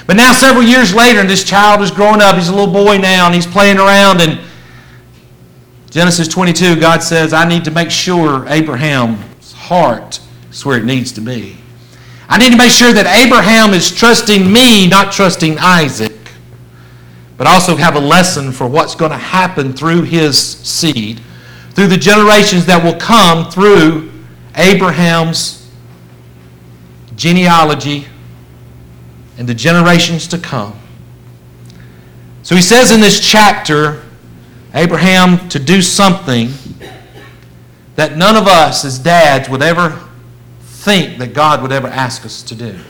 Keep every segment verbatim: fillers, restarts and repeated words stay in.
But now several years later, and this child is growing up. He's a little boy now, and he's playing around. And Genesis twenty-two, God says, I need to make sure Abraham's heart is where it needs to be. I need to make sure that Abraham is trusting me, not trusting Isaac. But also have a lesson for what's going to happen through his seed, through the generations that will come through Abraham's genealogy and the generations to come. So he says in this chapter, Abraham to do something that none of us as dads would ever think that God would ever ask us to do.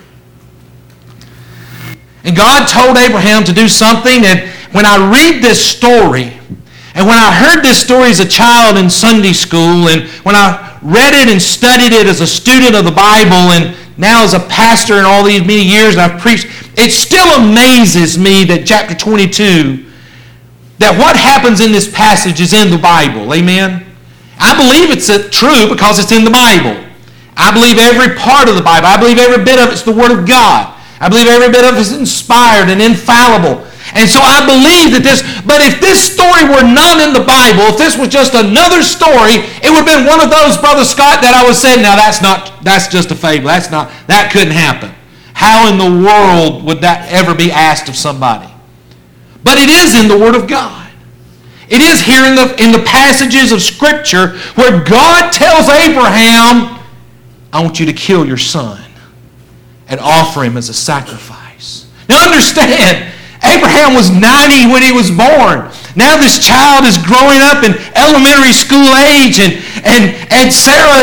And God told Abraham to do something, and when I read this story, and when I heard this story as a child in Sunday school, and when I read it and studied it as a student of the Bible, and now as a pastor in all these many years, and I've preached, it still amazes me that chapter twenty-two, that what happens in this passage is in the Bible. Amen? I believe it's true because it's in the Bible. I believe every part of the Bible. I believe every bit of it's the Word of God. I believe every bit of it is inspired and infallible. And so I believe that this, but if this story were not in the Bible, if this was just another story, it would have been one of those, Brother Scott, that I would say, now that's not, that's just a fable. That's not, that couldn't happen. How in the world would that ever be asked of somebody? But it is in the Word of God. It is here in the, in the passages of Scripture where God tells Abraham, I want you to kill your son and offer him as a sacrifice. Now understand, Abraham was ninety when he was born. Now this child is growing up in elementary school age, and, and, and Sarah